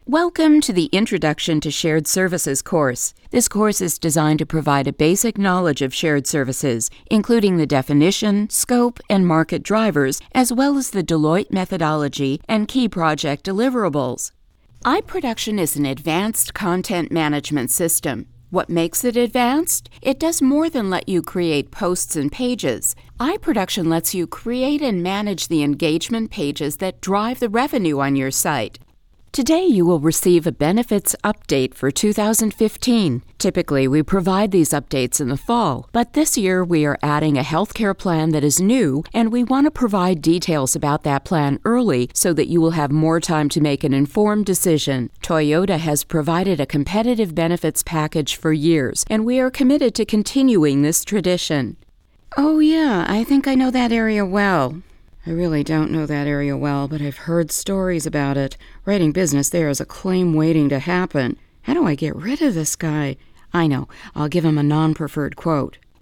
Welcome to the Introduction to Shared Services course. This course is designed to provide a basic knowledge of shared services, including the definition, scope, and market drivers, as well as the Deloitte methodology and key project deliverables. iProduction is an advanced content management system. What makes it advanced? It does more than let you create posts and pages. iProduction lets you create and manage the engagement pages that drive the revenue on your site. Today you will receive a benefits update for 2015. Typically, we provide these updates in the fall, but this year we are adding a healthcare plan that is new, and we want to provide details about that plan early so that you will have more time to make an informed decision. Toyota has provided a competitive benefits package for years, and we are committed to continuing this tradition. Oh yeah, I think I know that area well. I really don't know that area well, but I've heard stories about it. Writing business there is a claim waiting to happen. How do I get rid of this guy? I know. I'll give him a non-preferred quote.